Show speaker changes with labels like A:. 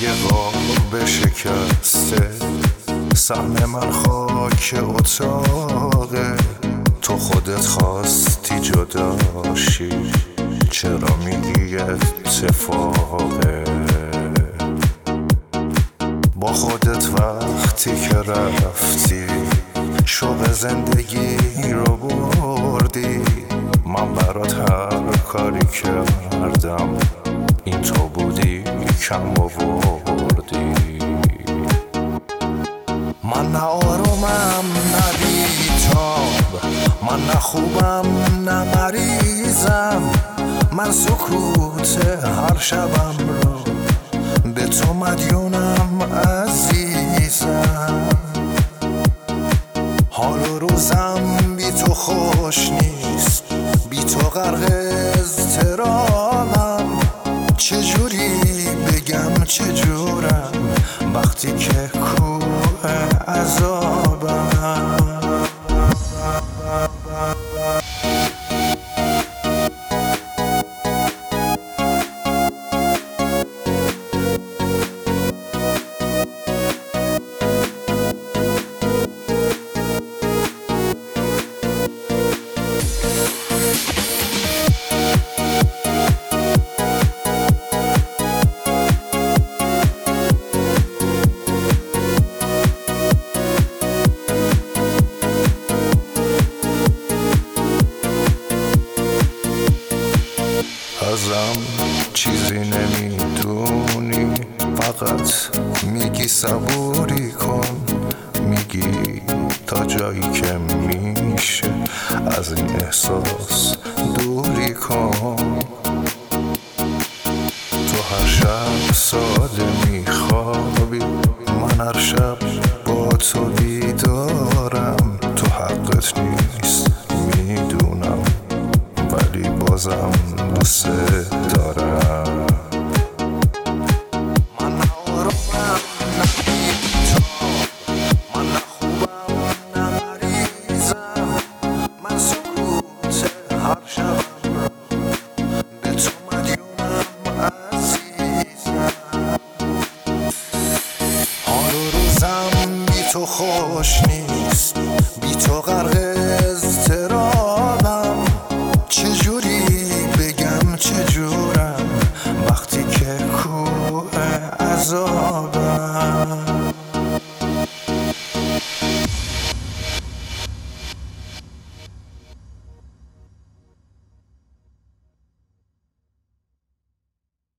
A: یه قاب شکسته، سهم من خاک اتاقه. تو خودت خواستی جداشی، چرا میگی اتفاقه؟ با خودت وقتی که رفتی، شوق زندگی رو بردی. من برات هر کاری کردم، این تو بودی کم آوردی. من نه آرومم نه بیتاب، من نه خوبم نه مریضم. من سکوت هر شبم رو به تو مدیونم عزیزم. حال و روزم بی تو خوش نیست، بی تو غرق اضطرابم. چجوری بگم چجورم وقتی که کوه عذابم. ازم چیزی نمیدونی، فقط میگی صبوری کن. میگی تا جایی که میشه از این احساس دوری کن. تو هر شب ساده میخوابی، من هر شب با تو بیدارم. تو حقت نیست میدونم، ولی بازم دوست دارم. من نه آرومم نه بیتاب، من نه خوبم نه مریضم. من سکوت هر شبم رو به تو مدیونم عزیزم. حال و روزم بی تو خوش نیست، بی تو غرق